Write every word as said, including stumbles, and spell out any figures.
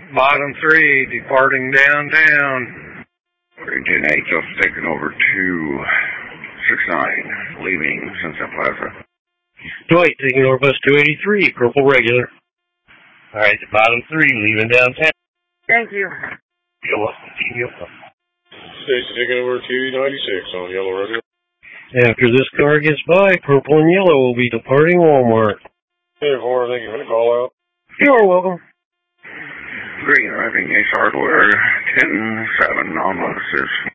Bottom three, departing downtown. three ten eight, just taking over two six nine, leaving Sunset Plaza. Dwight, taking over bus two eighty-three, purple regular. All right, the bottom three, leaving downtown. Thank you. You're welcome. You're welcome. Stacy taking over T ninety-six on yellow regular. After this car gets by, purple and yellow will be departing Walmart. Hey, four, thank you for the call out. You're welcome. Green, arriving Ace Hardware, ten seven on Lotuses.